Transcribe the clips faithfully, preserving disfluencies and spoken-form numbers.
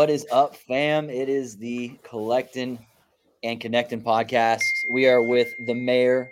What is up, fam? It is the Collecting and Connecting podcast. We are with the mayor,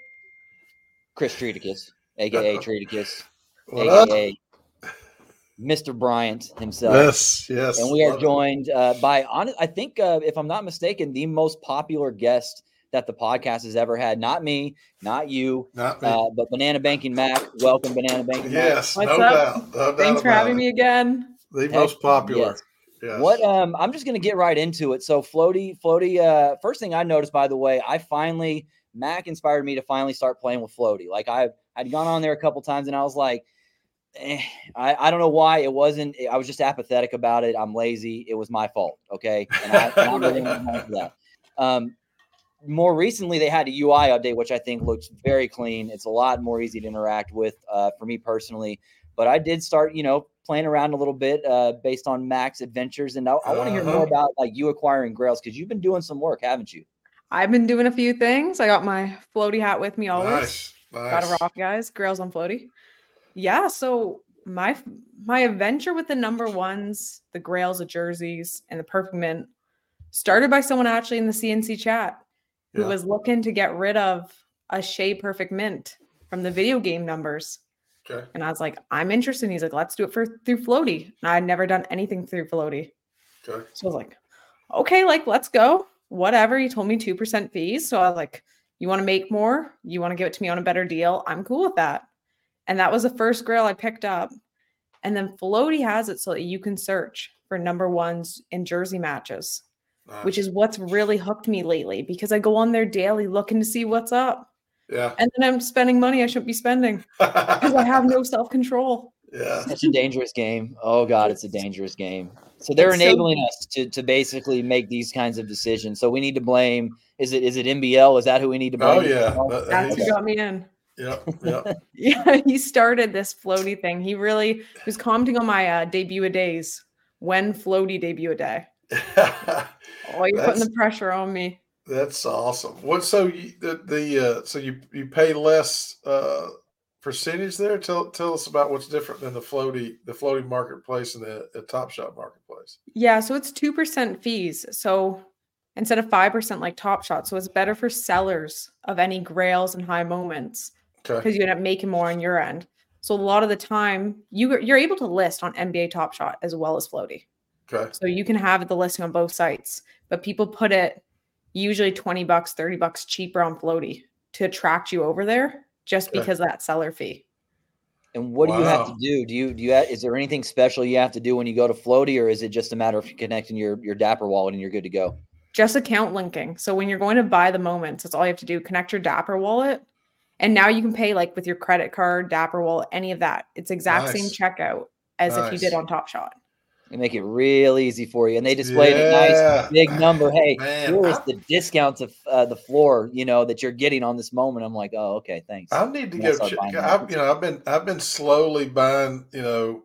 Chris Treaticus, aka Treaticus, What aka up? Mister Bryant himself. Yes, yes. And we are love joined uh, by, honest, I think, uh, if I'm not mistaken, the most popular guest that the podcast has ever had. Not me, not you, it. Not me. uh, but Banana Banking Mac. Welcome, Banana Banking Mac. yes, What's no up? doubt. No doubt Thanks for about having it. me again. The Heck, most popular. yes. Yes. What um I'm just gonna get right into it. So Floaty, Floaty, uh first thing I noticed, by the way, I finally Mac inspired me to finally start playing with Floaty. Like I I'd gone on there a couple times and I was like, eh, I, I don't know why it wasn't I was just apathetic about it. I'm lazy. It was my fault. Okay. And I and I'm really for that. Um more recently they had a U I update, which I think looks very clean. It's a lot more easy to interact with uh for me personally. But I did start, you know, playing around a little bit uh, based on Mac's adventures. And I, I want to hear Uh-huh. more about like you acquiring grails because you've been doing some work, haven't you? I've been doing a few things. I got my floaty hat with me always. Nice. Nice. Gotta rock, guys. Grails on floaty. Yeah, so my my adventure with the number ones, the grails, the jerseys, and the perfect mint started by someone actually in the C N C chat who Yeah. was looking to get rid of a Shea Perfect Mint from the video game numbers. Okay. And I was like, I'm interested. And he's like, let's do it for through floaty. And I had never done anything through floaty. Okay. So I was like, okay, like, let's go. Whatever. He told me two percent fees. So I was like, you want to make more? You want to give it to me on a better deal? I'm cool with that. And that was the first grail I picked up. And then floaty has it so that you can search for number ones in jersey matches, Nice. which is what's really hooked me lately because I go on there daily looking to see what's up. Yeah. And then I'm spending money I shouldn't be spending because I have no self-control. Yeah. Such a dangerous game. Oh God, it's a dangerous game. So they're It's so- enabling us to to basically make these kinds of decisions. So we need to blame. Is it is it N B L? Is that who we need to blame? Oh yeah. That- That's who he's- got me in. Yep. Yep. Yeah, he started this floaty thing. He really was commenting on my uh, debut a days. When floaty debut a day. Oh, you're That's- putting the pressure on me. That's awesome. What? So you, the the uh, so you you pay less uh, percentage there? Tell tell us about what's different than the floaty the floaty marketplace and the, the Top Shot marketplace. Yeah, so it's two percent fees. So instead of five percent like Top Shot. So it's better for sellers of any grails and high moments Okay. because you end up making more on your end. So a lot of the time you, you're able to list on N B A Top Shot as well as floaty. Okay. So you can have the listing on both sites, but people put it usually twenty bucks, thirty bucks cheaper on floaty to attract you over there just Okay. because of that seller fee. And what do you have Wow. to do? Do you do you have, is there anything special you have to do when you go to Floaty, or is it just a matter of connecting your your Dapper wallet and you're good to go? Just account linking. So when you're going to buy the moments, that's all you have to do. Connect your Dapper wallet. And now you can pay like with your credit card, Dapper wallet, any of that. It's exact same Nice. checkout as if you Nice. did on Top Shot. They make it real easy for you, and they displayed a Yeah. nice big number. Hey, Man, here is I- the discount of uh, the floor, you know, that you're getting on this moment. I'm like, oh, okay, thanks. I need to Yeah, go start check. buying I've, you know, I've been I've been slowly buying, you know,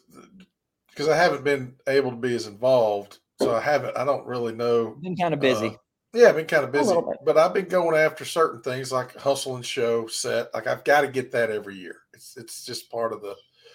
because I haven't been able to be as involved, so I haven't. I don't really know. Been kind of busy. Uh, yeah, I've been kind of busy, little bit. but I've been going after certain things like hustle and show set. Like I've got to get that every year. It's it's just part of the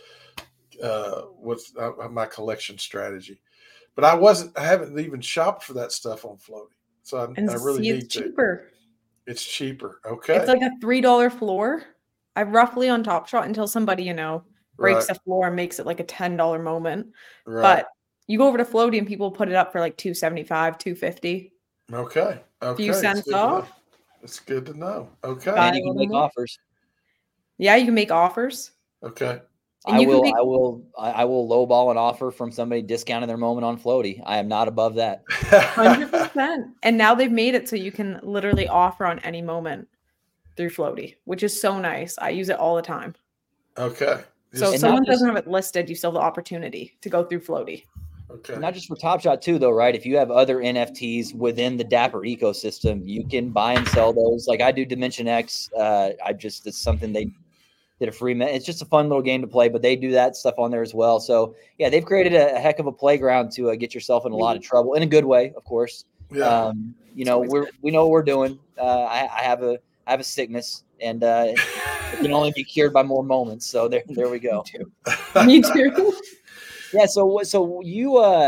uh, what's uh, my collection strategy. But I wasn't. I haven't even shopped for that stuff on Floaty, so I, And I really see, need it's to. cheaper. It's cheaper. Okay, It's like a three dollar floor. I roughly on Top Shot until somebody, you know, breaks right, the floor and makes it like a ten dollar moment. right. But you go over to Floaty and people put it up for like two seventy-five, two fifty. Okay. Okay. Few it's cents good to know. off. It's good to know. Okay. Buy And a you can little make more. offers. Yeah, you can make offers. Okay. And I you can will, make- I will, I I will lowball an offer from somebody discounting their moment on Floaty. I am not above that. one hundred percent. And now they've made it so you can literally offer on any moment through Floaty, which is so nice. I use it all the time. Okay. So And if not someone just- doesn't have it listed, you still have the opportunity to go through Floaty. Okay. Not just for Top Shot too, though, right? If you have other N F Ts within the Dapper ecosystem, you can buy and sell those. Like I do Dimension X. Uh, I just it's something they did a free. Me- it's just a fun little game to play, but they do that stuff on there as well. So yeah, they've created a, a heck of a playground to uh, get yourself in a lot of trouble in a good way, of course. Yeah. Um, you know, always we're we know what we're doing. Uh, I, I have a I have a sickness, and uh, it can only be cured by more moments. So there there we go. Me too. Yeah. So what? So you uh,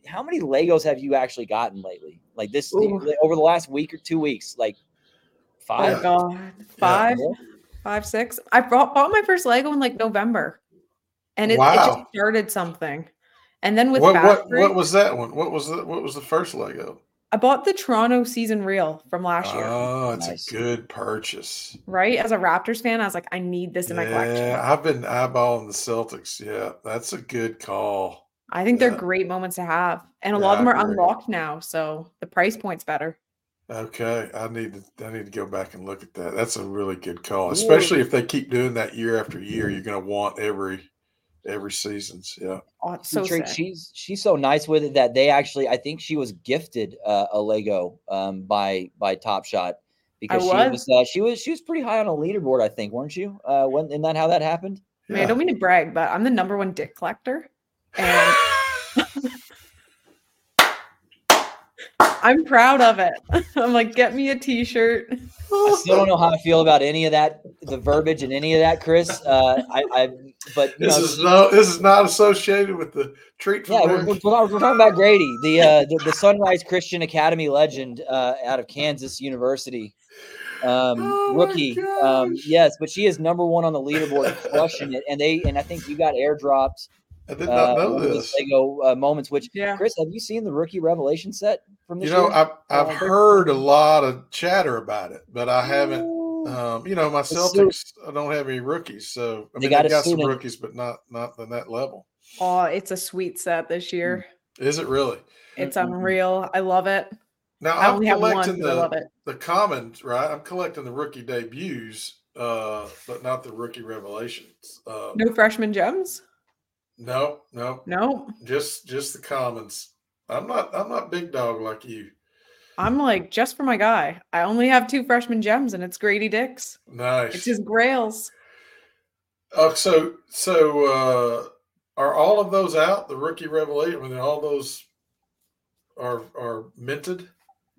how many Legos have you actually gotten lately? Like this Ooh. over the last week or two weeks? Like five? Oh God, five, Yeah. five, six. I bought, bought my first Lego in like November, and it, Wow. it just started something. And then with what Fast what Break, what was that one? What was the what was the first Lego? I bought the Toronto season reel from last year. Oh, it's Nice. a good purchase. Right? As a Raptors fan, I was like, I need this in my collection. Yeah, I've been eyeballing the Celtics. Yeah, that's a good call. I think Yeah. they're great moments to have. And a Yeah, lot of them I are agree. unlocked now, so the price point's better. Okay, I need to I need to go back and look at that. That's a really good call, especially if they keep doing that year after year. You're going to want every every seasons. Yeah. Oh, it's so Treat, sick. she's she's so nice with it that they actually I think she was gifted uh, a Lego um, by by Top Shot because I she was. was uh, she was she was pretty high on a leaderboard, I think, weren't you? Uh, when isn't that how that happened? I mean, I don't mean to brag, but I'm the number one dick collector. And I'm proud of it. I'm like, get me a t-shirt. I still don't know how I feel about any of that, the verbiage and any of that, Chris. Uh, I, I, but you This know, is she- no, this is not associated with the treat from yeah, we're, Mary. we're, talking- we're talking about Grady, the, uh, the the Sunrise Christian Academy legend uh, out of Kansas University, um, Oh my rookie. Um, gosh. yes, but she is number one on the leaderboard, crushing it. And they, and I think you got airdropped I did uh, not know one of those this. Lego uh, moments. Which, Yeah. Chris, have you seen the rookie revelation set from this You know, year? I've I've Oh, they're heard a fun. lot of chatter about it, but I haven't. Ooh. Um, you know, my It's so- Celtics, I don't have any rookies, so I They mean, got they a got some student- rookies, but not not on that level. Oh, it's a sweet set this year. Is it really? It's Mm-mm. unreal. I love it. Now I I'm only have one, collecting but I love the it. the commons, right? I'm collecting the rookie debuts, uh, but not the rookie revelations. Uh, No freshman gems? no, no, No. just just the commons. I'm not I'm not big dog like you. I'm like, just for my guy. I only have two freshman gems, and it's Grady Dix. Nice. It's his grails. Oh, so so uh, are all of those out? The rookie revelation. I mean, all those are are minted.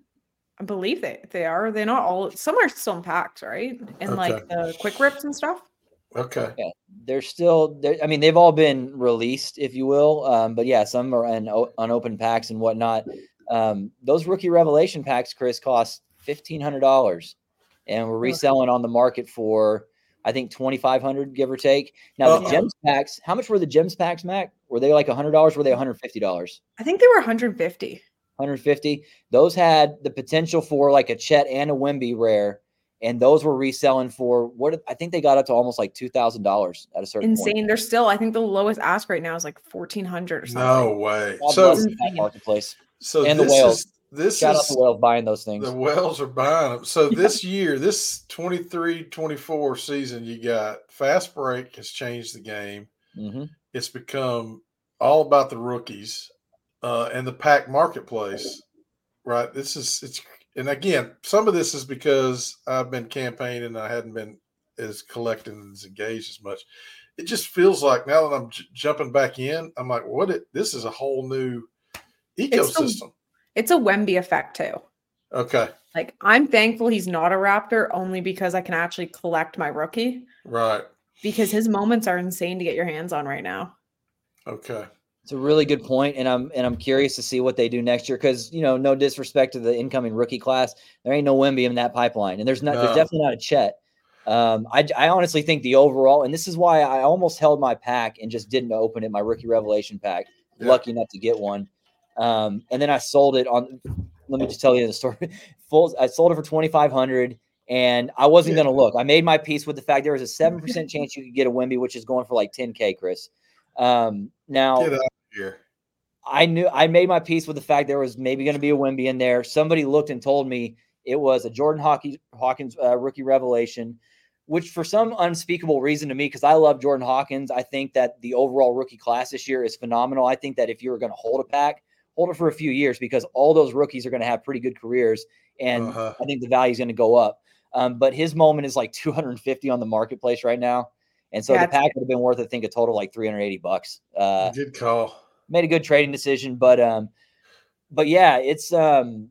I believe they they are. They're not all. Some are still in packs, right? And Okay. like the quick rips and stuff. Okay. They're still there. I mean, they've all been released, if you will. Um, but yeah, some are in o- unopened packs and whatnot. Um, those rookie revelation packs, Chris, cost fifteen hundred dollars, and we're Ugh. reselling on the market for I think twenty five hundred, give or take. Now the Uh-oh. gems packs, how much were the gems packs, Mac? Were they like a hundred dollars? Were they one hundred fifty dollars? I think they were one hundred fifty. one hundred fifty. Those had the potential for like a Chet and a Wemby rare, and those were reselling for what I think they got up to almost like two thousand dollars at a certain Insane. point. They're still. I think the lowest ask right now is like fourteen hundred or something. No way. God So bless that marketplace. so and the this whales. is this Shout out is to Wales buying those things. the Wells are buying them. So this year, this twenty-three twenty-four season, you got Fast Break has changed the game. hmm It's become all about the rookies uh, and the pack marketplace, right? This is it's and again, some of this is because I've been campaigning and I hadn't been as collecting and as engaged as much. It just feels like now that I'm j- jumping back in, I'm like, what? It, this is a whole new It's the- ecosystem. It's a Wemby effect too. Okay, Like I'm thankful he's not a Raptor only because I can actually collect my rookie right. because his moments are insane to get your hands on right now. Okay. It's a really good point, and I'm and I'm curious to see what they do next year because you know, no disrespect to the incoming rookie class, there ain't no Wemby in that pipeline, and there's not, No. there's definitely not a Chet. Um, I, I honestly think the overall, and this is why I almost held my pack and just didn't open it, my rookie revelation pack. Yeah. Lucky enough to get one, um, and then I sold it on. Let me just tell you the story. Full, I sold it for twenty-five hundred, and I wasn't Yeah. going to look. I made my peace with the fact there was a seven percent chance you could get a Wemby, which is going for like ten K, Chris. Um, now. Get out of here. I knew I made my peace with the fact there was maybe going to be a Wemby in there. Somebody looked and told me it was a Jordan Hawkins, Hawkins uh, rookie revelation, which for some unspeakable reason to me, because I love Jordan Hawkins, I think that the overall rookie class this year is phenomenal. I think that if you were going to hold a pack, hold it for a few years because all those rookies are going to have pretty good careers, and Uh-huh. I think the value is going to go up. Um, but his moment is like two hundred fifty on the marketplace right now, and so Yeah, the it's- pack would have been worth, I think, a total like three hundred eighty bucks. Uh, Good call. made a good trading decision, but um, but yeah, it's um,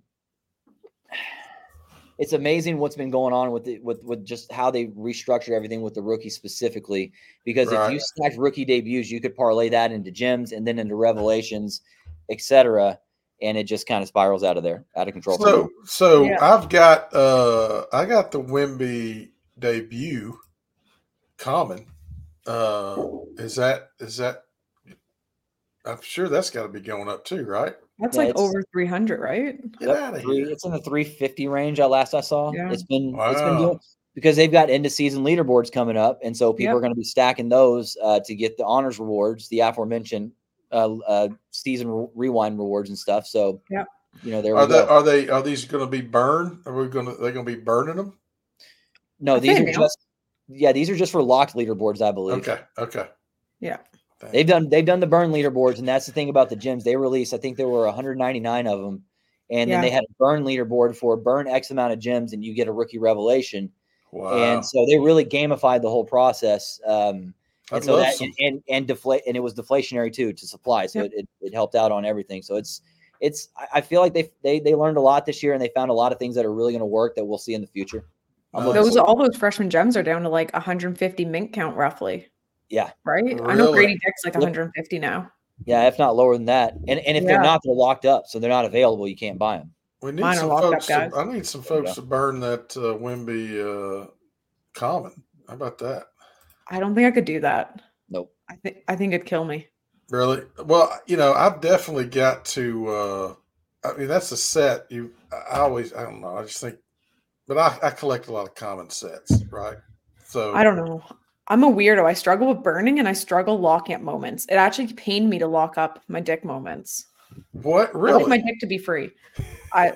it's amazing what's been going on with the, with with just how they restructured everything with the rookie specifically. Because if you Right. stacked rookie debuts, you could parlay that into gems and then into revelations. et cetera. And it just kind of spirals out of there, out of control. So, so Yeah. I've got uh, I got the Wemby debut common. Uh, is that is that? I'm sure that's got to be going up too, right? That's Yeah, like it's- over three hundred, right? Get Yep, out of three, here! it's in the three fifty range. At last I saw, Yeah. it's been it's been Wow. doing because they've got end of season leaderboards coming up, and so people Yep. are going to be stacking those uh, to get the honors rewards, the aforementioned uh, uh, season re- rewind rewards and stuff. So, Yep. you know, there Are we they go. are they are these going to be burned? Are we going to they're going to be burning them? No, A these fair are amount. just yeah, these are just for locked leaderboards, I believe. Okay, okay. Yeah. Thank They've you. done they've done the burn leaderboards, and that's the thing about the gyms. They released, I think there were one hundred ninety-nine of them, and then Yeah. they had a burn leaderboard for burn X amount of gyms, and you get a rookie revelation. Wow. And so they really gamified the whole process. Um, and I'd so love that some. and and deflate and it was deflationary too to supply. So Yep. it, it it helped out on everything. So it's it's I- I feel like they they they learned a lot this year, and they found a lot of things that are really going to work that we'll see in the future. I'm Nice. looking Those forward- all those freshman gems are down to like one hundred fifty mint count roughly, yeah, right? I know Really? Grady Dick's like Yep. one hundred fifty now. yeah, if not lower than that. And and if Yeah. they're not, they're locked up, so they're not available. You can't buy them. We need Mine are some locked up, folks. To, guys. I need some There you folks go. to burn that uh, Wemby uh, common. How about that? I don't think I could do that. Nope. I think I think it'd kill me. Really? Well, you know, I've definitely got to. Uh, I mean, that's a set. You, I always, I don't know. I just think, but I, I collect a lot of common sets, right? So I don't know. I'm a weirdo. I struggle with burning and I struggle locking up moments. It actually pained me to lock up my dick moments. what I really? like my dick to be free. I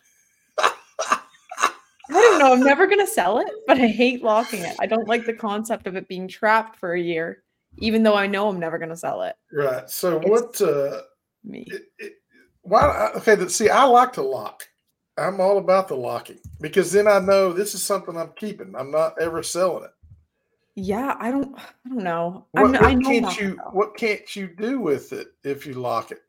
I don't know. I'm never gonna sell it, but I hate locking it. I don't like the concept of it being trapped for a year, even though I know I'm never gonna sell it. Right. So It's- what? Uh, Me. it, it, why? Okay. th- See, I like to lock. I'm all about the locking because then I know this is something I'm keeping. I'm not ever selling it. Yeah, I don't I don't know. What, I'm, what I know I'm can't not you? gonna sell. What can't you do with it if you lock it?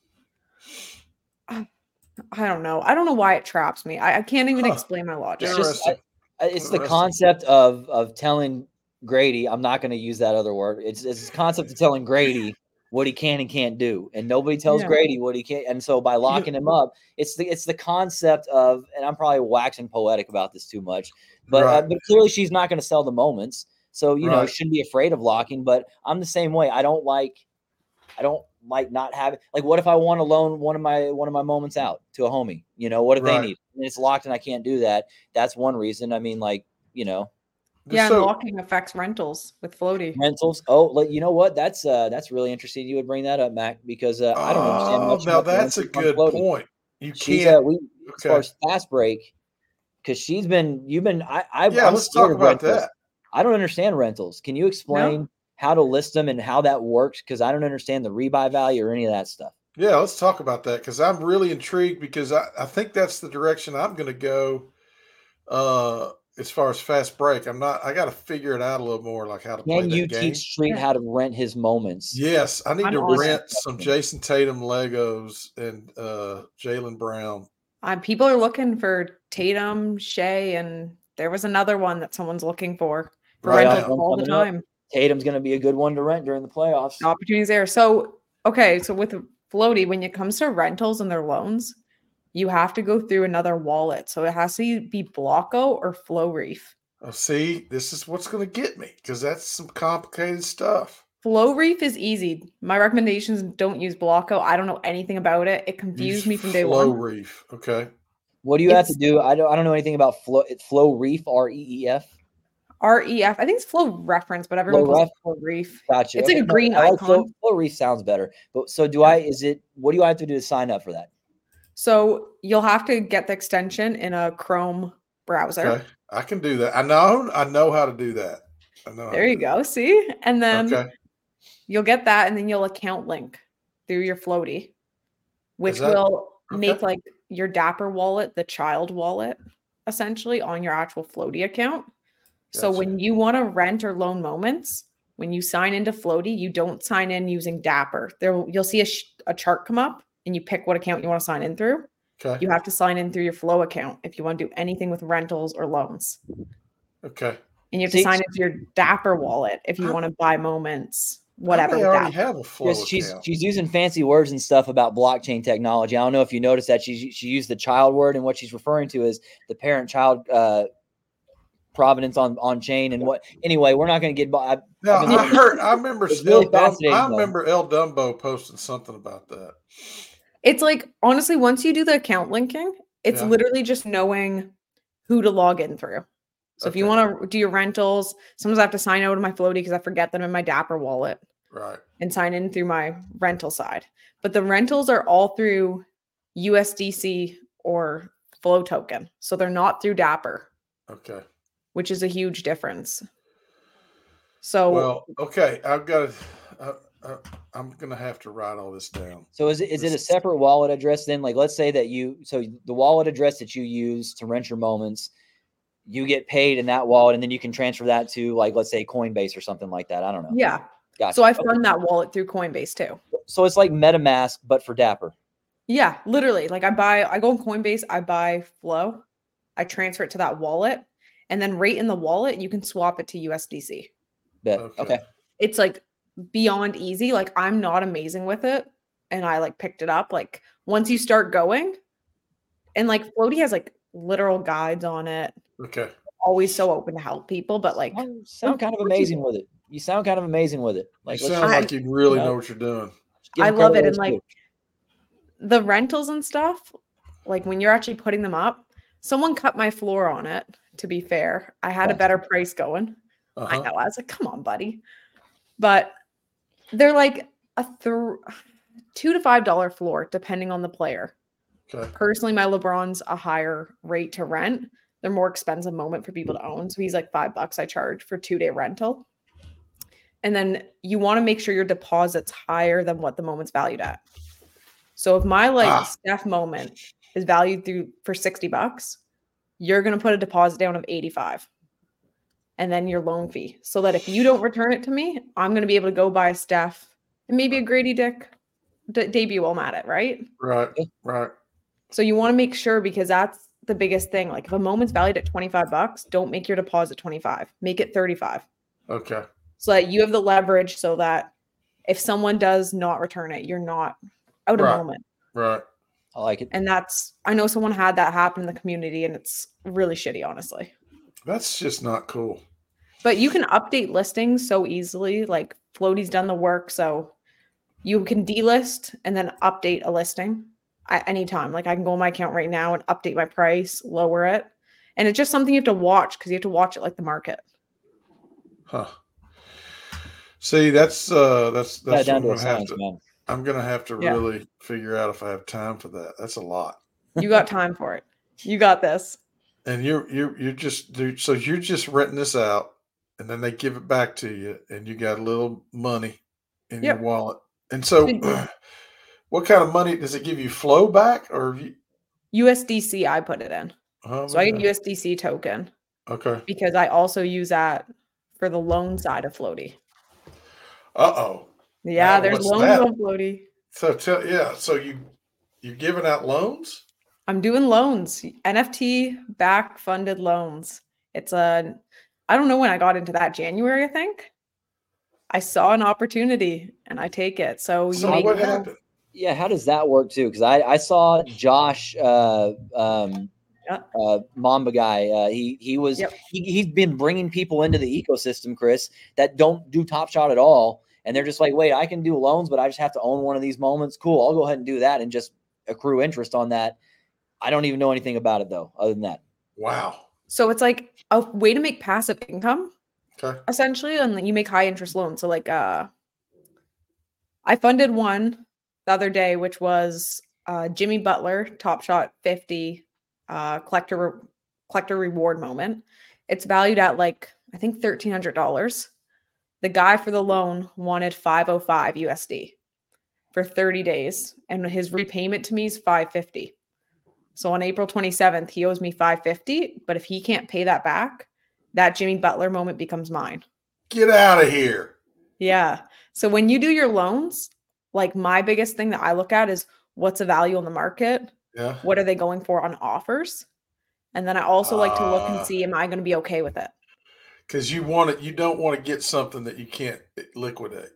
I don't know. I don't know why it traps me. I, I can't even Huh. explain my logic. It's just Interesting. I- it's the Interesting. concept of of telling Grady. I'm not going to use that other word. It's it's the concept of telling Grady what he can and can't do, and nobody tells Yeah. Grady what he can. And so by locking him up, it's the it's the concept of. And I'm probably waxing poetic about this too much, but uh, Right. but clearly she's not going to sell the moments. So you know, Right. shouldn't be afraid of locking. But I'm the same way. I don't like. I don't like not having like what if I want to loan one of my one of my moments out to a homie? You know, what if Right. they need and it's locked and I can't do that? That's one reason. I mean, like, you know, Yeah, So- and locking affects rentals with floaty. rentals. Oh, like, you know what? That's uh that's really interesting. You would bring that up, Mac, because uh, I don't understand Oh, much now about the that's a rentals on good floating. point. You She's can't. uh we as far Okay. as fast break, because she's been you've been I I Yeah, I'm let's scared talk of about rentals. that. I don't understand rentals. Can you explain how to list them and how that works? Because I don't understand the rebuy value or any of that stuff. Yeah, let's talk about that because I'm really intrigued because I, I think that's the direction I'm going to go uh, as far as fast break. I'm not, I got to figure it out a little more, like how to play Can that you game. teach Street Yeah. how to rent his moments? Yes, I need I'm to on it. rent some Jason Tatum Legos and uh, Jalen Brown. Uh, people are looking for Tatum, Shea, and there was another one that someone's looking for for Right rentals now. all the Coming up. time. Tatum's going to be a good one to rent during the playoffs. The opportunities there. So, okay, so with floaty, when it comes to rentals and their loans, you have to go through another wallet. So it has to be Blocko or Flowreef. Oh, see, this is what's going to get me because that's some complicated stuff. Flowreef is easy. My recommendations: don't use Blocko. I don't know anything about it. It confused me from day Flow one. Reef. Okay. What do you have to It's- do? I don't I don't know anything about flow it's flow reef, R E E F. R E F. I think it's Flow Reference, but everyone Flow calls it Flow Reef. Gotcha. It's like a no, green I like flow, icon. flow reef sounds better. But so do I is it what do I have to do to sign up for that? So you'll have to get the extension in a Chrome browser. Okay. I can do that. I know. I know how to do that. I know. how There to you do go. See? And that. then Okay. you'll get that, and then you'll account link through your floaty, which that- will okay. make like your Dapper wallet the child wallet essentially on your actual floaty account. So Gotcha. when you want to rent or loan moments, when you sign into floaty, you don't sign in using Dapper. There you'll see a, sh- a chart come up, and you pick what account you want to sign in through. Okay. You have to sign in through your Flow account if you want to do anything with rentals or loans. Okay. And you have See- to sign into your Dapper wallet if you How- want to buy moments whatever. I may with already that. have a flow Just, she's account. she's using fancy words and stuff about blockchain technology. I don't know if you noticed that she she used the child word, and what she's referring to is the parent-child uh, provenance on on chain. And what anyway, we're not going to get. I, Now I've been I looking- heard. I remember. It's really El Dum- fascinating, I though. remember El Dumbo posting something about that. It's like, honestly, once you do the account linking, it's Yeah. literally just knowing who to log in through. So if you Okay. want to do your rentals, sometimes I have to sign out of my Floaty because I forget them in my Dapper wallet Right. and sign in through my rental side. But the rentals are all through U S D C or Flow token. So they're not through Dapper, Okay. which is a huge difference. So Well, okay. I've got to. Uh, uh, I'm gonna have to write all this down. So is it is it a This- separate wallet address then? Like, let's say that you so the wallet address that you use to rent your moments, you get paid in that wallet, and then you can transfer that to, like, let's say Coinbase or something like that. I don't know. yeah. Gotcha. So I Okay. fund that wallet through Coinbase too. So it's like MetaMask, but for Dapper. Yeah, literally. Like I buy, I go on Coinbase, I buy Flow, I transfer it to that wallet, and then right in the wallet, you can swap it to U S D C. Bet. Okay. Okay. It's like beyond easy. Like I'm not amazing with it, and I like picked it up. Like once you start going, and like Floaty has like literal guides on it. Okay. Always so open to help people, but like You sound kind of amazing with it. You sound kind of amazing with it. Like, you let's sound I- like you really you know, know what you're doing. give I them love credit it. where And it's like the rentals and stuff, like when you're actually putting them up, someone cut my floor on it. To be fair, I had a Yeah. better price going. I Uh-huh. know. I was like, come on, buddy. But they're like a th- two to five dollar floor, depending on the player. Okay. Personally, my LeBron's a higher rate to rent. They're more expensive moment for people to own. So he's like five bucks I charge for two day rental. And then you want to make sure your deposit's higher than what the moment's valued at. So if my like Ah. Steph moment is valued through for sixty bucks, you're going to put a deposit down of eighty-five. And then your loan fee. So that if you don't return it to me, I'm going to be able to go buy a Steph and maybe a Grady Dick de- debut while I'm at it, right? Right. Right. So you want to make sure, because that's the biggest thing. Like if a moment's valued at twenty-five bucks, don't make your deposit twenty-five. Make it thirty-five. Okay. So that you have the leverage so that if someone does not return it, you're not out of Right. moment. Right. I like it. And that's, I know someone had that happen in the community and it's really shitty, honestly. That's just not cool. But you can update listings so easily. Like Floaty's done the work. So you can delist and then update a listing at any time. Like I can go on my account right now and update my price, lower it. And it's just something you have to watch because you have to watch it like the market. Huh. See, that's uh that's Yeah, that's down what to I'm a gonna have science, to man. I'm gonna have to Yeah. really figure out if I have time for that. That's a lot. You got time for it. You got this. And you're you're you're just dude, so you're just renting this out and then they give it back to you and you got a little money in Yep. your wallet. And so what kind of money does it give you? Flow back or you, U S D C, I put it in. oh, So I get okay. U S D C token Okay. because I also use that for the loan side of Floaty. Uh-oh. Yeah, Now, there's what's loans that? on Floaty. So tell yeah, so you you're giving out loans? I'm doing loans, N F T back funded loans. It's a, I don't know when I got into that, January, I think. I saw an opportunity and I take it. So you So make what little- happened? Yeah, how does that work too? Because I, I saw Josh, uh, um, Yeah. uh, Mamba guy. Uh, he he was Yep. he, he's been bringing people into the ecosystem, Chris, that don't do Top Shot at all, and they're just like, wait, I can do loans, but I just have to own one of these moments. Cool, I'll go ahead and do that and just accrue interest on that. I don't even know anything about it though, other than that. Wow. So it's like a way to make passive income, Okay. essentially, and then you make high interest loans. So like uh I funded one the other day, which was uh Jimmy Butler Top Shot fifty uh collector re- collector reward moment. It's valued at like I think thirteen hundred dollars. The guy for the loan wanted five oh five U S D for thirty days, and his repayment to me is five fifty. So on April twenty-seventh, he owes me five fifty, but if he can't pay that back, that Jimmy Butler moment becomes mine. Get out of here. Yeah. So when you do your loans, like my biggest thing that I look at is what's the value on the market? Yeah. What are they going for on offers? And then I also like to look Ah. and see, am I going to be okay with it? Because you want it, you don't want to get something that you can't liquidate.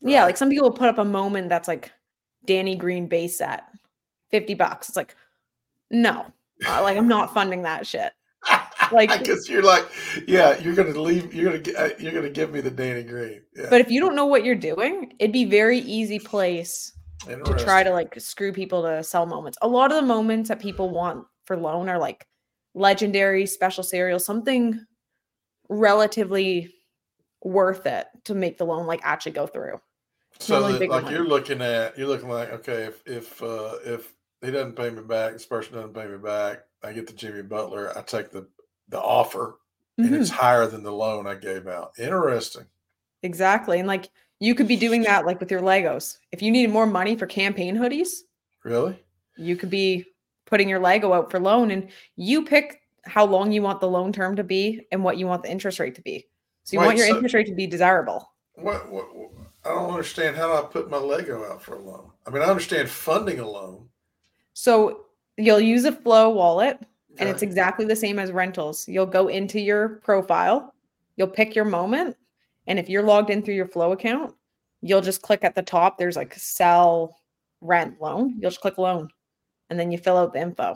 Yeah, Right. like some people will put up a moment that's like Danny Green base set, fifty bucks. It's like, no, uh, like I'm not funding that shit. Like- because you're like, yeah, you're gonna leave. You're gonna get. You're gonna give me the Danny Green. Yeah. But if you don't know what you're doing, it'd be very easy place to try Interesting. to like screw people to sell moments. A lot of the moments that people want for loan are like legendary, special serial, something relatively worth it to make the loan like actually go through. So normally that, bigger like money. you're looking at, you're looking like, okay, if if uh, if he doesn't pay me back, this person doesn't pay me back, I get the Jimmy Butler, I take the the offer, and it's Mhm. higher than the loan I gave out. Interesting. Exactly. And like you could be doing that like with your Legos. If you needed more money for campaign hoodies, Really? you could be putting your Lego out for loan and you pick how long you want the loan term to be and what you want the interest rate to be. So you Wait, want your so- interest rate to be desirable. What, what? what- I don't understand how do I put my Lego out for a loan. I mean, I understand funding a loan. So you'll use a Flow wallet and it's Okay. exactly the same as rentals. You'll go into your profile, you'll pick your moment, and if you're logged in through your Flow account, you'll just click at the top. There's like sell, rent, loan. You'll just click loan, and then you fill out the info.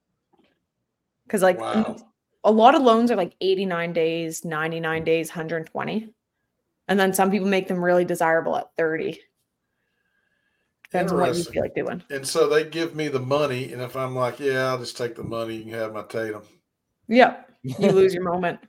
Because like Wow. a lot of loans are like eighty-nine days, ninety-nine days, one hundred twenty, and then some people make them really desirable at thirty. Depends on what you Interesting. feel like doing. And so they give me the money, and if I'm like, yeah, I'll just take the money, you can have my Tatum. Yeah, you lose your moment.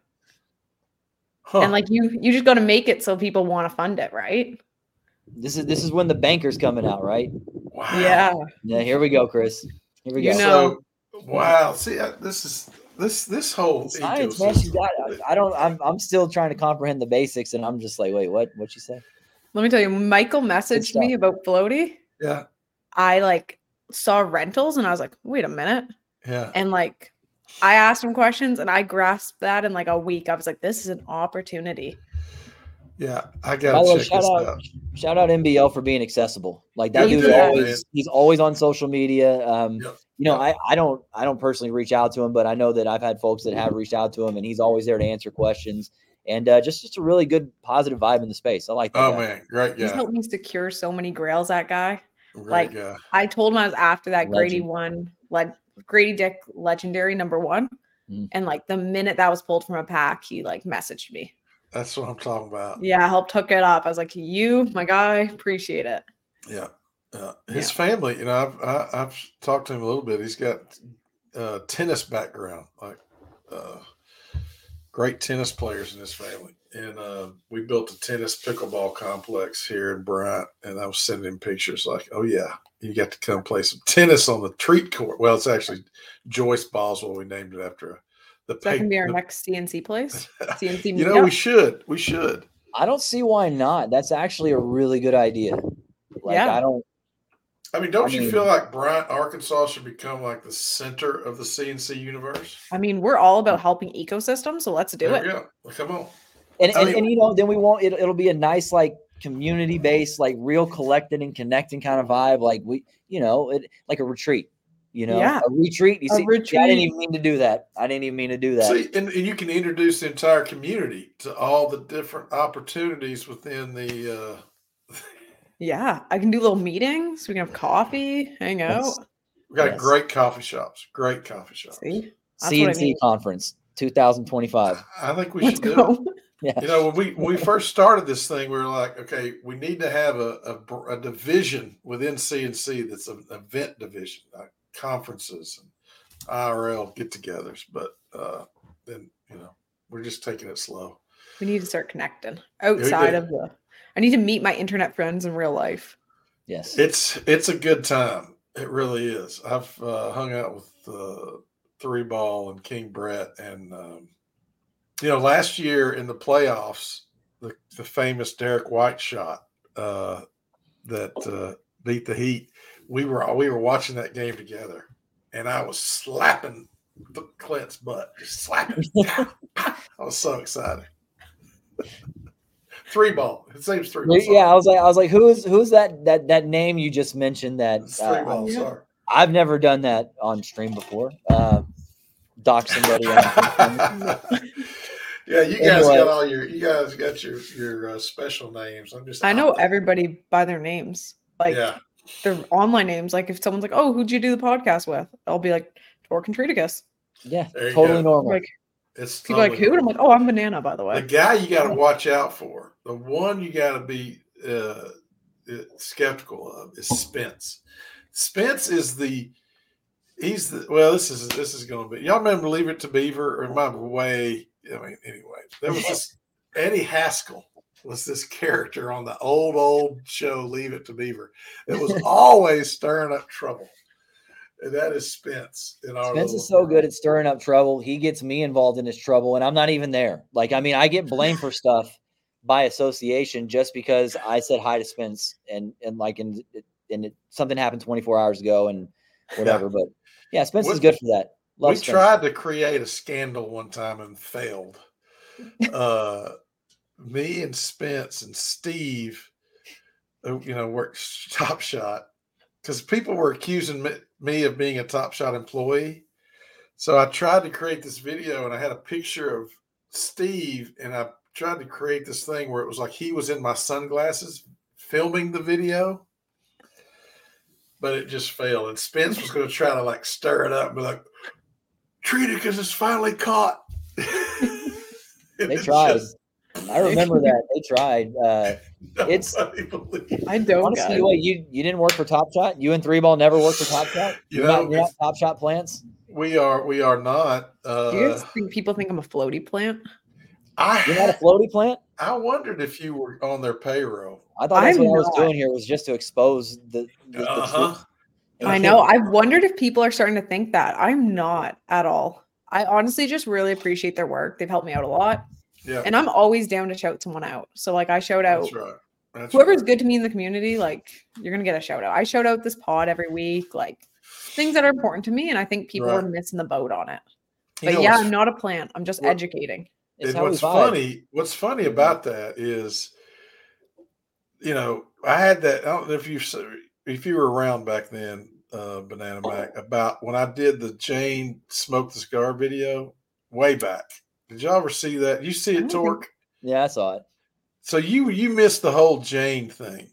Huh. And like you you just got to make it so people want to fund it, right? This is this is when the banker's coming out, right? Wow. Yeah. Yeah, here we go, Chris. Here we You go. know. So, wow. See, I, this is this this whole Science, man. She's ecosystem. got. I, I don't. I'm. I'm still trying to comprehend the basics, and I'm just like, wait, what? What'd you say? Let me tell you, Michael messaged stuff. me about Floaty. Yeah, I like saw rentals and I was like, wait a minute. yeah. And like I asked him questions and I grasped that in like a week. I was like, this is an opportunity. Yeah, I By the gotta way, check shout this out, out. shout out N B L for being accessible. Like that Good dude's dude, always man. he's always on social media. Um, Yep, you know, yep. I I don't I don't personally reach out to him, but I know that I've had folks that have reached out to him, and he's always there to answer questions. And uh, just just a really good positive vibe in the space. I like that. Oh guy. man, great He's guy, helped me secure so many grails, that guy. great like- guy. I told him I was after that Grady Legend. one, led Grady Dick legendary number one. Mm. And like the minute that was pulled from a pack, he like messaged me. That's what I'm talking about. Yeah, I helped hook it up. I was like, you, my guy, appreciate it. Yeah, yeah. His family, you know, I've I, I've talked to him a little bit. He's got uh, tennis background, like uh, great tennis players in his family. And uh, we built a tennis pickleball complex here in Bryant. And I was sending him pictures like, oh yeah, you got to come play some tennis on the treat court. Well, it's actually Joyce Boswell. We named it after her. The Is that gonna be our the- next C N C place? C N C You know, meetup? we should. We should. I don't see why not. That's actually a really good idea. Like Yeah. I don't. I mean, don't I you mean- feel like Bryant, Arkansas should become like the center of the C N C universe? I mean, we're all about helping ecosystems, so let's do there it. we go. Well, come on. And, I and, mean- and you know, then we won't. It, it'll be a nice like community based, like real collecting and connecting kind of vibe. Like we, you know, it like a retreat. You know, Yeah. a retreat. You A see, see, I retreat. didn't even mean to do that. I didn't even mean to do that. See, and, and you can introduce the entire community to all the different opportunities within the. Uh, Yeah, I can do little meetings. We can have coffee, hang out. Yes. we got Yes. great coffee shops. Great coffee shops. See, that's what I C N C need. conference two thousand twenty-five. I think we Let's should do go. it. Yeah. You know, when we when we first started this thing, we were like, okay, we need to have a, a, br- a division within C N C that's an event division, like conferences and I R L get-togethers. But uh, then, you know, we're just taking it slow. We need to start connecting outside do. of the. I need to meet my internet friends in real life. Yes. It's it's a good time. It really is. I've uh, hung out with uh, Three Ball and King Brett, and um, you know, last year in the playoffs, the, the famous Derek White shot uh, that uh, beat the Heat. We were we were watching that game together, and I was slapping the Clint's butt, just slapping. I was so excited. Three Ball. His name's Three Ball. Yeah, I was like, I was like, who is who's that that that name you just mentioned? That It's Three uh, Ball. yeah. Sorry. I've never done that on stream before. Uh, dock somebody. On Yeah, you guys Anyway. got all your you guys got your your uh, special names. I'm just I know opting. everybody by their names, like Yeah. their online names. Like if someone's like, "Oh, who'd you do the podcast with?" I'll be like, "Torque and Treaticus." Yeah, There you totally go. normal. Like It's people are like, totally "Who?" And I'm normal. like, "Oh, I'm Banana, by the The way." guy you got to watch out for, the one you got to be uh, skeptical of is Spence. Spence is the he's the well. This is this is going to be. Y'all remember Leave It to Beaver? Or am I way? I mean, anyway, there was this Eddie Haskell was this character on the old old show Leave It to Beaver. It was always stirring up trouble. And that is Spence. In our Spence little is so world. good at stirring up trouble. He gets me involved in his trouble, and I'm not even there. Like, I mean, I get blamed for stuff by association just because I said hi to Spence, and and like, and and it, something happened twenty-four hours ago, and whatever. Yeah. But yeah, Spence We- is good for that. Love we Spence. tried to create a scandal one time and failed. Uh, me and Spence and Steve, who, you know, worked Top Shot because people were accusing me, me of being a Top Shot employee. So I tried to create this video, and I had a picture of Steve, and I tried to create this thing where it was like he was in my sunglasses filming the video, but it just failed. And Spence was going to try to like stir it up and be like, "Treat it because it's finally caught." They tried. Just, I remember that they tried. Uh, it's. I don't. Honestly, wait, you you didn't work for Top Shot? You and Three Ball never worked for Top Shot? You You're, know, not, you're not Top Shot plants? We are. We are not. Uh, Do you guys think people think I'm a floaty plant? I You're not a floaty plant? I wondered if you were on their payroll. I thought that's I'm what I was not. doing here was just to expose the. the, the Uh-huh. truth. I know. I've wondered if people are starting to think that. I'm not at all. I honestly just really appreciate their work. They've helped me out a lot. Yeah. And I'm always down to shout someone out. So like I shout out That's right. That's whoever's right. good to me in the community, like you're gonna get a shout out. I shout out this pod every week, like things that are important to me, and I think people Right. are missing the boat on it. You But know yeah, what's- I'm not a plant. I'm just what- educating. It's And how we what's vibe. funny, what's funny about that is, you know, I had that. I don't know if you if you were around back then, uh, Banana Mac, about when I did the Jane Smoke the Cigar video way back. Did y'all ever see that? You see I it, don't think- Torque? Yeah, I saw it. So you you missed the whole Jane thing.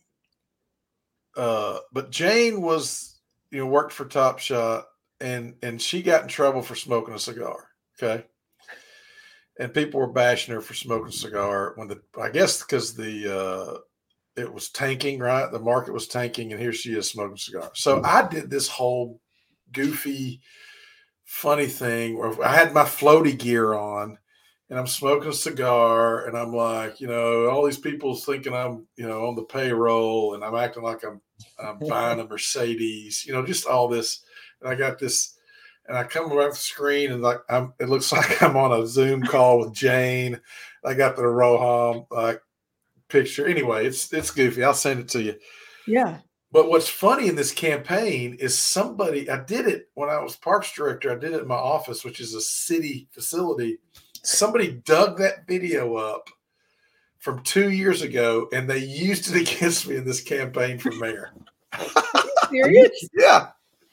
Uh, but Jane was, you know, worked for Top Shot, and and she got in trouble for smoking a cigar. Okay. And people were bashing her for smoking a cigar when the, I guess because the, uh, it was tanking, right? The market was tanking, and here she is smoking a cigar. So I did this whole goofy, funny thing where I had my floaty gear on, and I'm smoking a cigar, and I'm like, you know, all these people thinking I'm, you know, on the payroll, and I'm acting like I'm, I'm buying a Mercedes, you know, just all this. And I got this. And I come around the screen, and like I'm, it looks like I'm on a Zoom call with Jane. I got the Roham like picture. Anyway, it's it's goofy. I'll send it to you. Yeah. But what's funny in this campaign is somebody. I did it when I was parks director. I did it in my office, which is a city facility. Somebody dug that video up from two years ago, and they used it against me in this campaign for mayor. Serious? Yeah.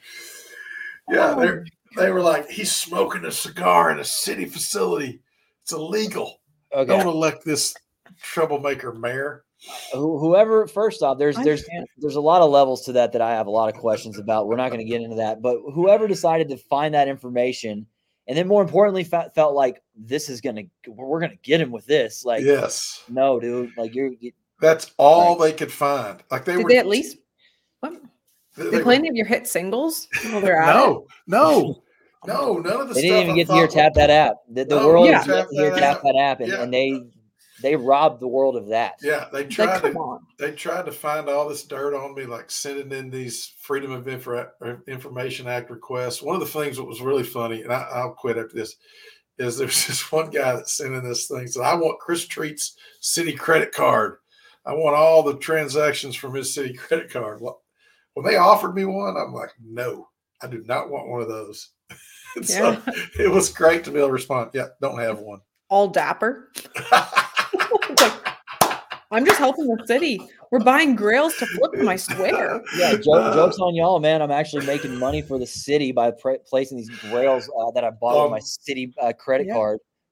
Yeah, Oh. they're They were like, he's smoking a cigar in a city facility. It's illegal. Okay. Don't elect this troublemaker mayor. Who- Whoever, first off, there's I there's can't. there's a lot of levels to that that I have a lot of questions about. We're not going to get into that, but whoever decided to find that information, and then more importantly, fe- felt like this is going to, we're going to get him with this. Like, Yes. no, dude, like you're. You, That's all they could find. Like they Did were they at least what? they, They they play were- any of your hit singles while they're at it? No, no, no, none of the they stuff. didn't even I get to hear thought tap that app. The, the No, world yeah. is yet to hear Tap That tap App. that app, and, Yeah. and they they robbed the world of that. Yeah, they Like, tried come to on. they tried to find all this dirt on me, like sending in these Freedom of Infra- Information Act requests. One of the things that was really funny, and I, I'll quit after this, is there's this one guy that sent in this thing. Said, I want Chris Treat's city credit card. I want all the transactions from his city credit card. Well, when they offered me one, I'm like, no, I do not want one of those. And Yeah. So it was great to be able to respond. Yeah, don't have one. All dapper. It's like, I'm just helping the city. We're buying grails to flip them, I swear. Yeah, joke, jokes on y'all, man. I'm actually making money for the city by pre- placing these grails uh, that I bought with Um, my city uh, credit yeah. card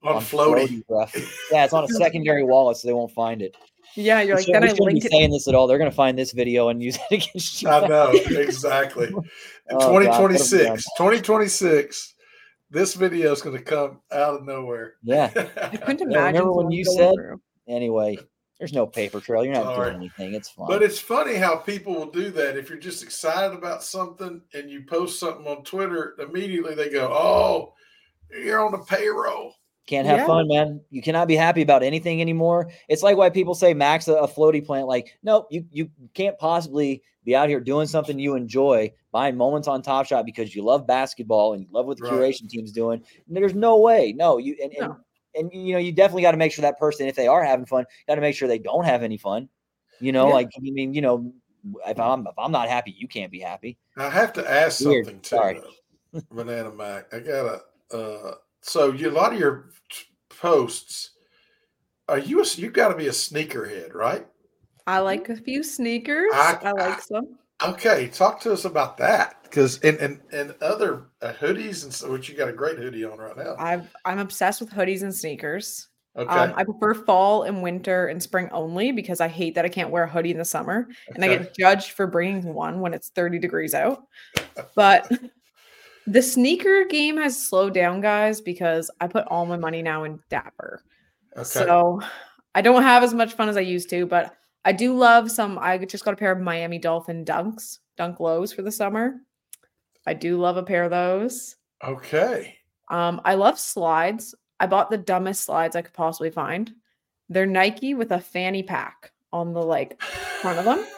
on, on floaty. floaty rough. Yeah, it's on a secondary wallet, so they won't find it. Yeah, you're We like, should- then we I shouldn't be linked it. saying this at all. They're going to find this video and use it against you. I know, exactly. In Oh, God, what have we done? twenty twenty-six, twenty twenty-six, this video is going to come out of nowhere. Yeah. I couldn't Yeah, imagine. remember when someone you going said- through. Anyway, there's no paper trail. You're not Sorry. doing anything. It's fine. But it's funny how people will do that. If you're just excited about something and you post something on Twitter, immediately they go, "Oh, you're on the payroll." Can't have Yeah. fun, man. You cannot be happy about anything anymore. It's like why people say max a, a floaty plant. Like, nope, you you can't possibly be out here doing something you enjoy, buying moments on Top Shot because you love basketball and you love what the Right. curation team's doing. There's no way. No, you and, and No. and you know, you definitely got to make sure that person, if they are having fun, got to make sure they don't have any fun. You know, Yeah. like I mean, you know, if I'm if I'm not happy, you can't be happy. I have to ask Weird. something too, Sorry. though. Banana Mac. I gotta. Uh, so you a lot of your t- posts. Are you? A, you got to be a sneakerhead, right? I like a few sneakers. I- I, like some. Okay, talk to us about that because and and and other uh, hoodies and so, which you got a great hoodie on right now. I've I'm obsessed with hoodies and sneakers. Okay, Um, I prefer fall and winter and spring only because I hate that I can't wear a hoodie in the summer and I Okay. get judged for bringing one when it's thirty degrees out. But the sneaker game has slowed down, guys, because I put all my money now in Dapper. okay. So I don't have as much fun as I used to, but I do love some. I just got a pair of Miami Dolphin Dunks, Dunk Lows for the summer. I do love a pair of those. Okay. Um, I love slides. I bought the dumbest slides I could possibly find. They're Nike with a fanny pack on the like front of them.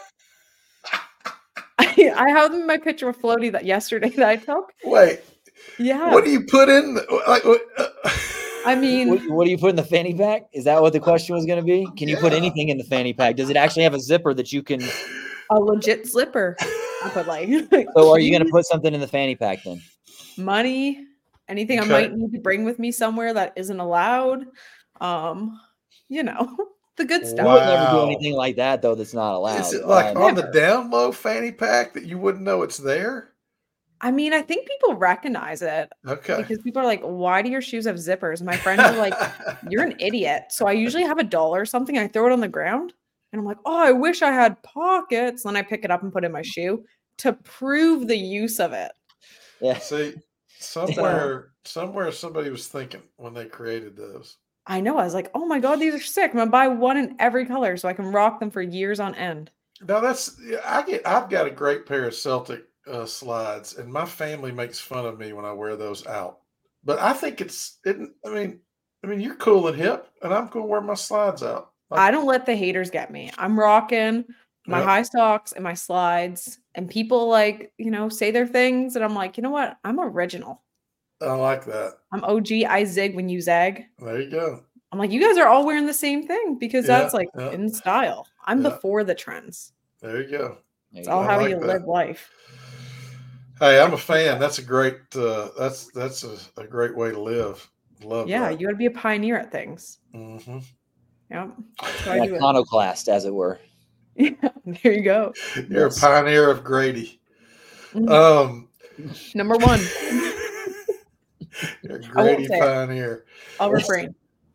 I, I have them in my picture of Floaty that yesterday that I took. Wait, Yeah. what do you put in? The, like, what, uh, I mean, What, what do you put in the fanny pack? Is that what the question was going to be? Can you put Yeah. anything in the fanny pack? Does it actually have a zipper that you can? a legit zipper. I put like So are you going to put something in the fanny pack then? money, anything Okay. I might need to bring with me somewhere that isn't allowed. Um, you know, the good I stuff. would never do Wow. anything like that though. That's not allowed. is it like Um, on the Never. down low fanny pack that you wouldn't know it's there? I mean, I think people recognize it Okay. because people are like, why do your shoes have zippers? My friends are like, you're an idiot. So I usually have a dollar or something. I throw it on the ground and I'm like, oh, I wish I had pockets. Then I pick it up and put it in my shoe to prove the use of it. yeah. See, somewhere, somewhere, somebody was thinking when they created those. I know. I was like, oh my God, these are sick. I'm going to buy one in every color so I can rock them for years on end. Now that's yeah, I get. I've got a great pair of Celtic uh, slides, and my family makes fun of me when I wear those out. But I think it's. It, I mean, I mean, you're cool and hip, and I'm going to wear my slides out. Like, I don't let the haters get me. I'm rocking my Yep. high socks and my slides, and people like, you know, say their things. And I'm like, you know what? I'm original. I like that. I'm O G. I zig when you zag. There you go. I'm like, you guys are all wearing the same thing because Yeah, that's like yeah. in style. I'm Yeah. before the trends. There you go. There It's you all go. I how like you that. live life. Hey, I'm a fan. That's a great. Uh, that's that's a, a great way to live. Love Yeah, that. you got to be a pioneer at things. hmm Yep. That's how I do it. Iconoclast, as it were. Yeah, there you go. You're Yes. a pioneer of Grady. Mhm. Um, Number one. you're a I won't Grady say it. pioneer. I'll refrain.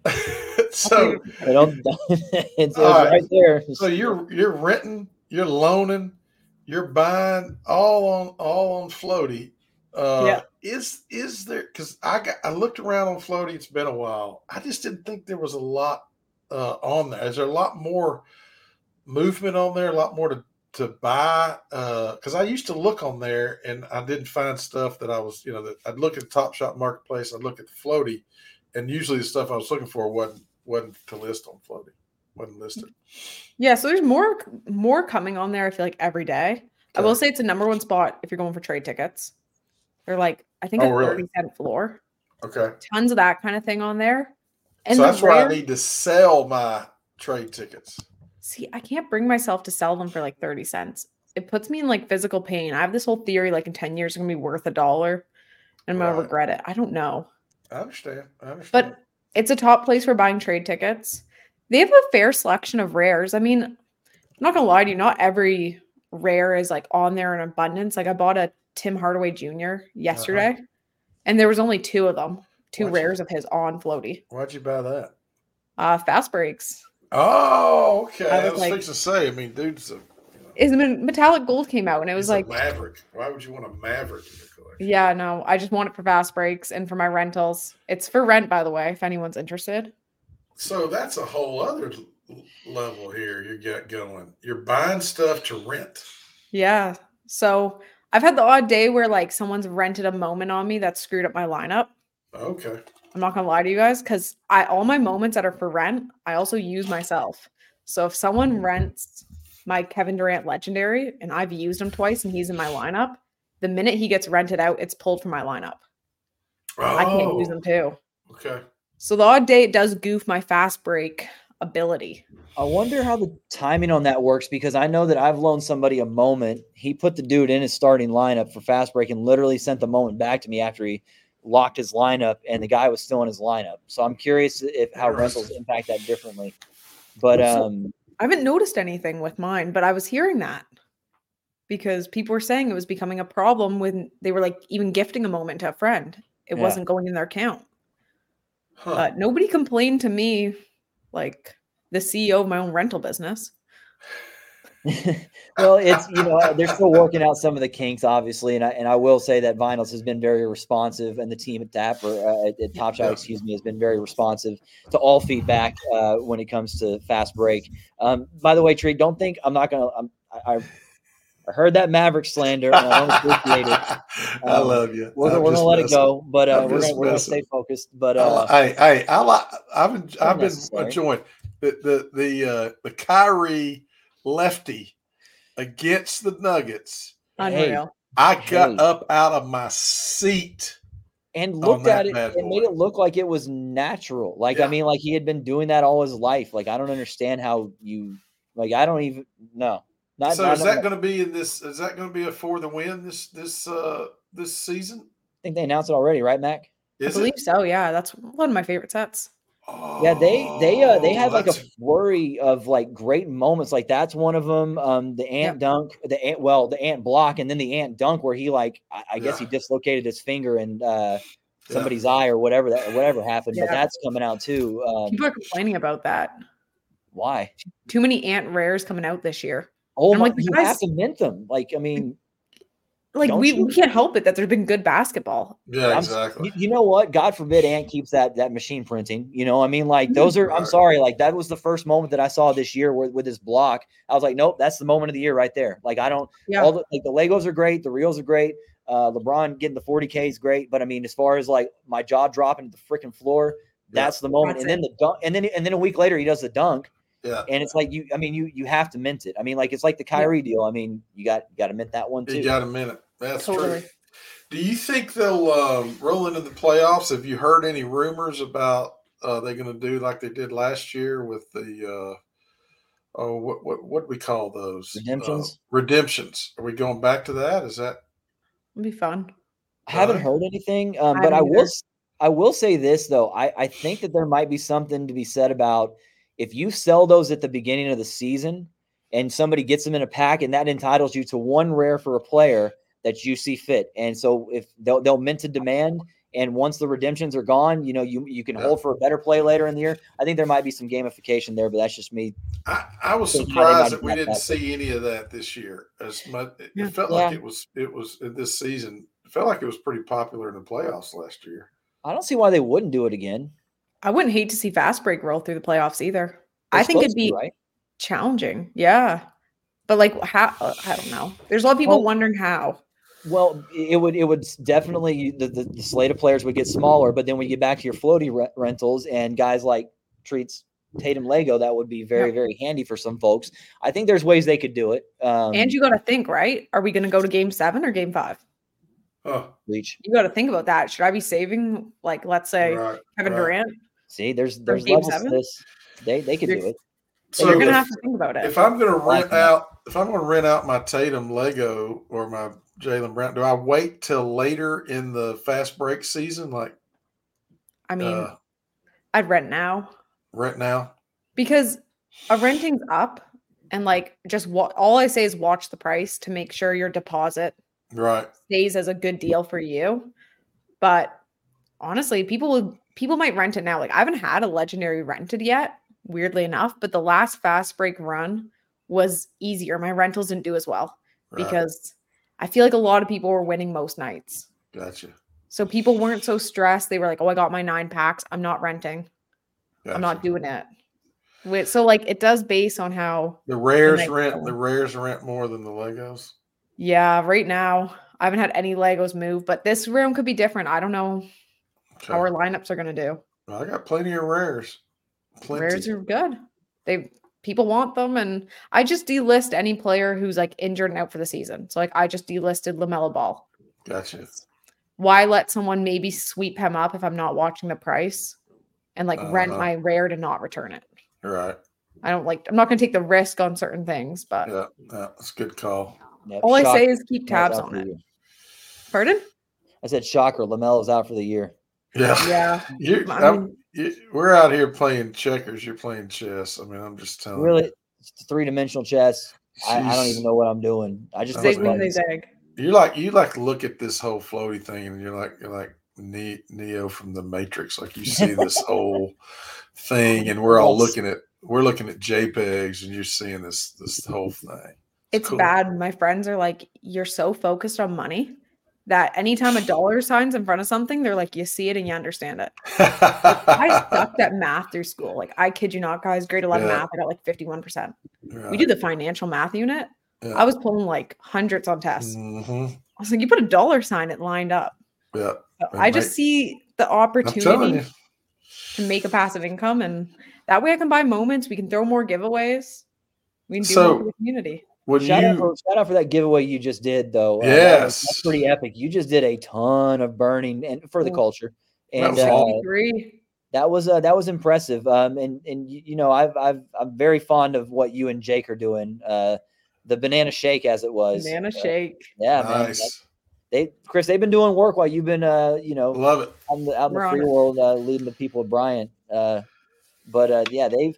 so, I don't. it's, it's All right. right there. so you're you're renting, you're loaning, you're buying all on all on Floaty. Uh, Yeah. Is is there? Because I got I looked around on Floaty. It's been a while. I just didn't think there was a lot uh, on there. Is there a lot more movement on there? A lot more to to buy? Because I used to look on there and I didn't find stuff that I was, you know, that I'd look at the Top Shop Marketplace. I'd look at the Floaty, and usually the stuff I was looking for wasn't wasn't to list on Floaty. Wasn't listed. Yeah, so there's more more coming on there, I feel like every day. I will Okay. say it's a number one spot if you're going for trade tickets. They're like, I think Oh, a really? thirty cent floor. Okay. Tons of that kind of thing on there. And so the that's where I rare- need to sell my trade tickets. See, I can't bring myself to sell them for like thirty cents. It puts me in like physical pain. I have this whole theory like in ten years, it's going to be worth a dollar and I'm going Right. to regret it. I don't know. I understand. I understand. But it's a top place for buying trade tickets. They have a fair selection of rares. I mean, I'm not going to lie to you, not every rare is like on there in abundance. Like I bought a Tim Hardaway Junior yesterday and there was only two of them. two Why'd you- rares of his on floaty. Why'd you buy that? Uh, fast breaks. Oh, okay. I I was was, like- fixing to say. I mean, dude's a, you know, Is metallic gold came out and it was he's like, a maverick. Why would you want a maverick in your collection? yeah, no, I just want it for fast breaks and for my rentals. It's for rent, by the way, if anyone's interested. So that's a whole other l- level here you got going. You're buying stuff to rent. Yeah. So I've had the odd day where like someone's rented a moment on me that screwed up my lineup. Okay. I'm not gonna lie to you guys, because I all my moments that are for rent, I also use myself. So if someone rents my Kevin Durant legendary and I've used him twice and he's in my lineup, the minute he gets rented out, it's pulled from my lineup. Oh, I can't use them too. Okay. So the odd day it does goof my fast break ability. I wonder how the timing on that works, because I know that I've loaned somebody a moment. He put the dude in his starting lineup for fast break and literally sent the moment back to me after he locked his lineup, and the guy was still in his lineup. So I'm curious if how rentals impact that differently. But um, I haven't noticed anything with mine, but I was hearing that because people were saying it was becoming a problem when they were like even gifting a moment to a friend. It Yeah. wasn't going in their account. Huh. But nobody complained to me, like the C E O of my own rental business. well, it's, you know, they're still working out some of the kinks, obviously, and I and I will say that Vinyls has been very responsive, and the team at Tapper, uh, at, at Top Shot, Yeah. excuse me, has been very responsive to all feedback uh, when it comes to fast break. Um, by the way, Tree, don't think I'm not gonna. I'm, I, I heard that Maverick slander, and I don't appreciate it. I Um, love you. We're, I'm we're gonna just let it messing. go, but uh, I'm we're just gonna we're gonna messing. stay focused. But I uh, li- hey, hey, I like. I've en- I've been Unnecessary. enjoying the the the uh, the Kyrie lefty against the Nuggets. Hey, Unreal. I got Hey. up out of my seat. and looked that at it bad and made boy. it look like it was natural. Like, Yeah. I mean, like he had been doing that all his life. Like, I don't understand how you, like, I don't even know. Not, So not, is not- that going to be in this? Is that going to be a for the win this this uh this season? I think they announced it already, right, Mac? Is I believe it? so. Yeah, that's one of my favorite sets. Yeah, they they uh they Oh, had like a that's- flurry of like great moments. Like that's one of them. Um, the ant Yep. dunk, the ant well, the ant block, and then the ant dunk where he like I, I guess he Yeah. dislocated his finger and uh Yeah. somebody's eye or whatever that whatever happened. But Yeah. that's coming out too. Um, People are complaining about that. why? Too many ant rares coming out this year. Oh I'm my! like, you guys- have to mint them. Like, I mean, Like Don't we, you- we can't help it that there's been good basketball. Yeah, I'm- exactly. You, you know what? God forbid Ant keeps that that machine printing. You know, I mean, like those are. I'm Right. sorry, like that was the first moment that I saw this year with, with this block. I was like, nope, that's the moment of the year right there. Like I don't. Yeah. All the like the Legos are great, the reels are great. Uh, LeBron getting the forty K is great, but I mean, as far as like my jaw dropping to the freaking floor, Yeah. that's the moment. That's and then the dunk, and then and then a week later he does the dunk, Yeah. and it's like you. I mean, you you have to mint it. I mean, like it's like the Kyrie deal. I mean, you got you got to mint that one too. You got a minute. That's Totally. true. Do you think they'll um, roll into the playoffs? Have you heard any rumors about uh, they're going to do like they did last year with the uh, oh what what what do we call those Redemptions? Uh, redemptions? Are we going back to that? Is that It'd be fun. I haven't Right. heard anything, um, I but I haven't will. either. s- I will say this though. I, I think that there might be something to be said about if you sell those at the beginning of the season, and somebody gets them in a pack, and that entitles you to one rare for a player that you see fit. And so if they'll they'll mint to demand, and once the redemptions are gone, you know you you can Yeah. hold for a better play later in the year. I think there might be some gamification there, but that's just me. I, I was Thinking how they might surprised that we adapt didn't that. see any of that this year. As much, it, Yeah. it felt like Yeah. it was it was in this season. It felt like it was pretty popular in the playoffs last year. I don't see why they wouldn't do it again. I wouldn't hate to see fast break roll through the playoffs either. They're I think it'd supposed to, be right? challenging. Yeah. But like how uh, I don't know. There's a lot of people Well- wondering how. Well, it would it would definitely the, the, the slate of players would get smaller, but then when you get back to your floaty re- rentals and guys like Treats Tatum Lego, that would be very Yep. very handy for some folks. I think there's ways they could do it. Um, And you got to think, right? Are we going to go to game seven or game five? Huh. reach. You got to think about that. Should I be saving, like, let's say Right, Kevin right. Durant? See, there's there's game levels seven? to this. They they could do You're- it. So You're going to if- have to think about it. If I'm going to like rent that. out, if I'm going to rent out my Tatum Lego or my Jalen Brown, do I wait till later in the fast break season, like I mean, uh, I'd rent now rent now? because a renting's up, and like just wa- all I say is watch the price to make sure your deposit Right. stays as a good deal for you. But honestly, people would people might rent it now. Like I haven't had a legendary rented yet, weirdly enough, but the last fast break run was easier. My rentals didn't do as well Right. because I feel like a lot of people were winning most nights. Gotcha. So people weren't so stressed. They were like, oh, I got my nine packs. I'm not renting. Gotcha. I'm not doing it. Wait, so like it does base on how The rares night's rent going. the rares rent more than the Legos. Yeah, right now I haven't had any Legos move, but this room could be different. I don't know Okay. how our lineups are gonna do. I got plenty of rares. Plenty. Rares are good. They people want them, and I just delist any player who's like injured and out for the season. So like I just delisted LaMelo Ball. Gotcha. Why let someone maybe sweep him up if I'm not watching the price and like rent Uh-huh. my rare to not return it? All right. I don't like I'm not gonna take the risk on certain things, but Yeah, yeah, that's a good call. Yep, all I say shocker. is keep Lamelo's tabs out on for the it. year. Pardon? I said shocker. Lamelo's out for the year. Yeah. Yeah. You, I I'm, mean- you, we're out here playing checkers. You're playing chess. I mean, I'm just telling Really, you. it's three dimensional chess. I, I don't Jeez. even know what I'm doing. I just I push Zig mean, when they buttons. zag. You like you like to look at this whole floaty thing, and you're like you're like Ne- Neo from the Matrix. Like you see this whole thing, and we're all Yes. looking at we're looking at JPEGs, and you're seeing this this whole thing. It's cool. bad. My friends are like, you're so focused on money that anytime a dollar sign's in front of something, they're like, you see it and you understand it. I sucked at math through school. Like, I kid you not, guys, grade eleven Yeah. math, I got like fifty-one percent. Right. We do the financial math unit. Yeah. I was pulling like hundreds on tests. Mhm. I was like, you put a dollar sign, it lined up. Yeah. So And I just make- see the I'm telling opportunity you. to make a passive income. And that way I can buy moments. We can throw more giveaways. We can do So, more for the community. When Shout, out you for, shout out for that giveaway you just did, though. Uh, that was- Yes. that's pretty epic. You just did a ton of burning and for the Ooh. culture, That and was uh, awesome. Three. that was uh, that was impressive. Um, and and you you know, I've I've I'm very fond of what you and Jake are doing. Uh, the banana shake, as it was. Banana Uh, shake. yeah, man. nice. that- They Chris, they've been doing work while you've been, uh, you know, Love it. out in the, out in the We're on free it. world, uh, leading the people of Bryant. Uh, but uh, yeah, they've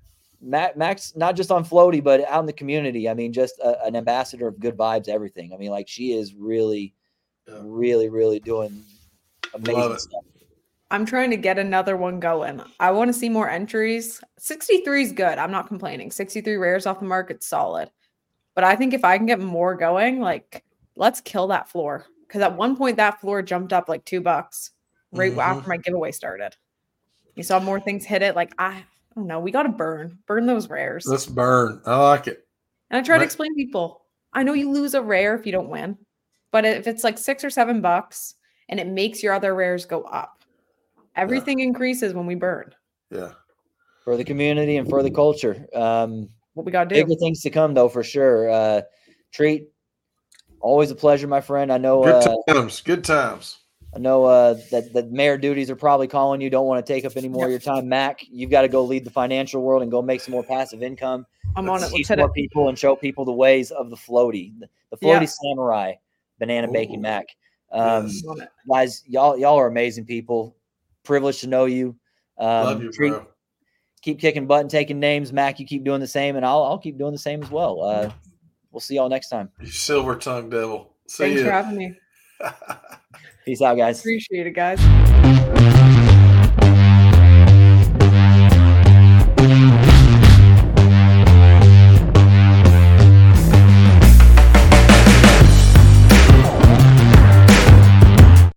Mac, Max not just on floaty, but out in the community. I mean, just a, an ambassador of good vibes, everything. I mean, like she is really, Yeah. really, really doing amazing Love it. stuff. I'm trying to get another one going. I want to see more entries. sixty-three is good. I'm not complaining. sixty-three rares off the market, solid. But I think if I can get more going, like let's kill that floor. Because at one point that floor jumped up like two bucks right Mhm. after my giveaway started. You saw more things hit it. Like I, I don't know. We got to burn, burn those rares. Let's burn. I like it. And I try to Ma- explain to people, I know you lose a rare if you don't win, but if it's like six or seven bucks and it makes your other rares go up, everything increases when we burn. Yeah. For the community and for the culture. Um, What we got to bigger do. things to come, though, for sure. Uh, Treat, always a pleasure, my friend. I know. Good Uh, times. Good times. I know uh, that the mayor duties are probably calling you. Don't want to take up any more of your time, Mac. You've got to go lead the financial world and go make some more passive income. I'm on it. Teach Let's hit more it. people and show people the ways of the floaty, the, the floaty Yeah. samurai, banana bacon Ooh. Mac. Um, Yes. I'm on it. Guys, y'all y'all are amazing people. Privileged to know you. Um, Love you, Treat, bro. keep kicking butt and taking names, Mac. You keep doing the same, and I'll I'll keep doing the same as well. Uh, we'll see y'all next time. You silver tongue devil. See Thanks ya. for having me. Peace out, guys. Appreciate it, guys.